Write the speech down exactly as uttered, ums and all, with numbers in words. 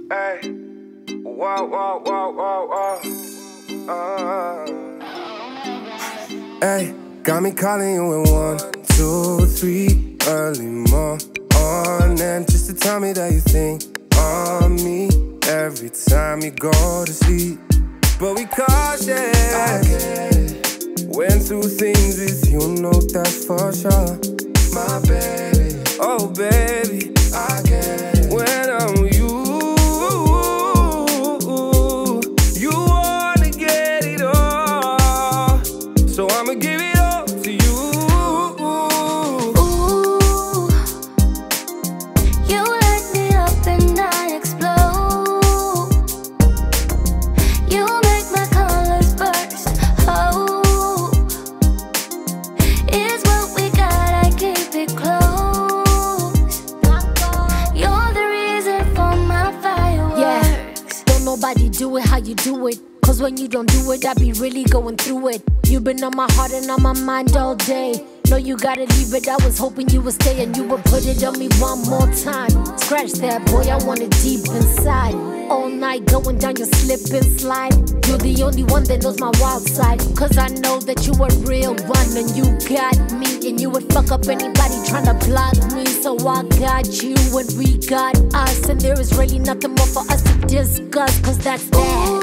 Hey, whoa, whoa, whoa, whoa, whoa. Uh. Hey, got me calling you in one, two, three, early morning, just to tell me that you think on me every time you go to sleep. But we cautious. Went through things with you, know that for sure. My baby, oh baby, I get it. When I'm with you, you wanna get it all, so I'ma give it all to you. Ooh, you light me up and I explode. You make my colors burst. Oh, it's what we got, I keep it close. You're the reason for my fireworks. Yeah, don't nobody do it how you do it. Cause when you don't do it, I be really going through it. You've been on my heart and on my mind all day. No, you gotta leave it, I was hoping you would stay and you would put it on me one more time. Scratch that, boy, I want it deep inside. All night going down your slip and slide. You're the only one that knows my wild side. Cause I know that you a real one and you got me. And you would fuck up anybody tryna block me. So I got you and we got us. And there is really nothing more for us to discuss. Cause that's that.